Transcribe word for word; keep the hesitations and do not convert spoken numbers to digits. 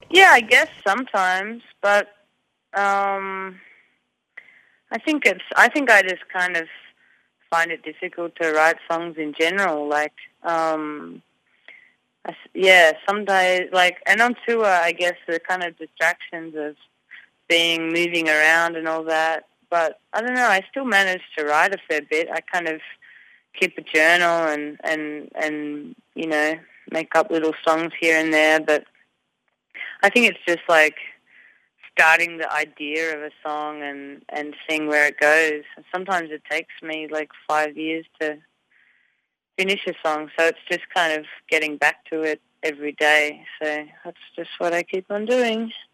Yeah, I guess sometimes, but um, I think it's. I think I just kind of find it difficult to write songs in general. Like, um, I s yeah, some days, like, and on tour, I guess the kind of distractions of being moving around and all that. But I don't know. I still manage to write a fair bit. I kind of keep a journal and and and you know make up little songs here and there. But I think it's just like starting the idea of a song and and seeing where it goes. Sometimes it takes me like five years to finish a song, so it's just kind of getting back to it every day. So that's just what I keep on doing.